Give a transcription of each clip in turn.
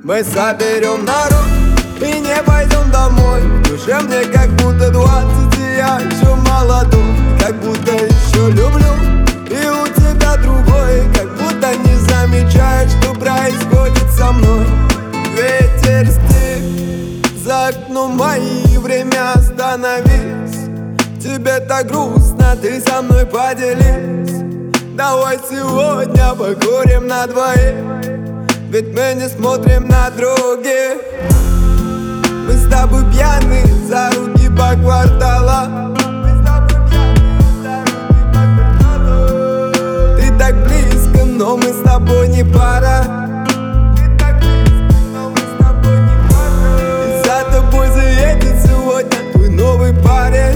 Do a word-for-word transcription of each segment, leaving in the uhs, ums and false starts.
Мы соберем народ и не пойдем домой. В душе мне как будто двадцать, и я еще молодой. Как будто еще люблю, и у тебя другой. Как будто не замечаешь, что происходит со мной. Ветер стих, за окном мои, время остановись. Тебе так грустно, ты со мной поделись. Давай сегодня покурим на двоих, ведь мы не смотрим на других. Мы с тобой пьяны за руки по кварталам. Ты так близко, но мы с тобой не пара. И за тобой заедет сегодня твой новый парень.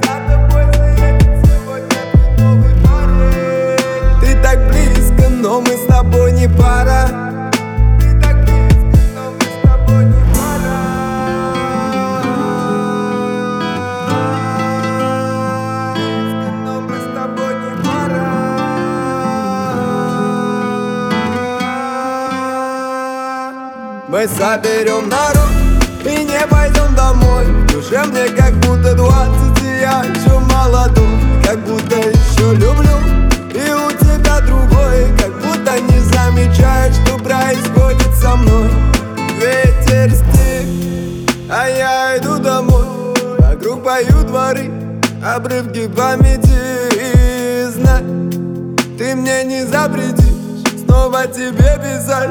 Ты так близко, но мы с тобой не пара. Ты так близко, но мы с тобой не пара. Близко, но мы с тобой не пара. Мы соберем народ и не пойдем домой. В душе мне как будто двадцать, и я еще молодой. Как будто еще люблю, и у тебя другой. Как будто не замечаешь, что происходит со мной. Ветер стих, а я иду домой. Вокруг поют дворы, обрывки памяти. И знай, ты мне не запретишь снова тебе писать.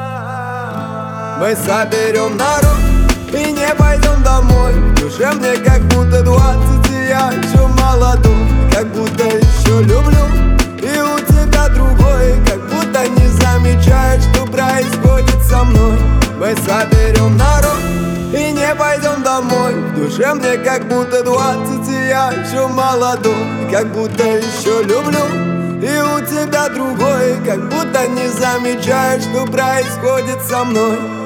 Мы соберем народ и не пойдем домой. В душе мне как будто двадцать, и я еще молодой. Как будто еще люблю, и у тебя другой. Как будто не замечаешь, что происходит со мной. Мы соберем народ и не пойдем домой. В душе мне как будто двадцать, и я еще молодой. Как будто еще люблю, и у тебя другой. Как будто не замечаешь, что происходит со мной.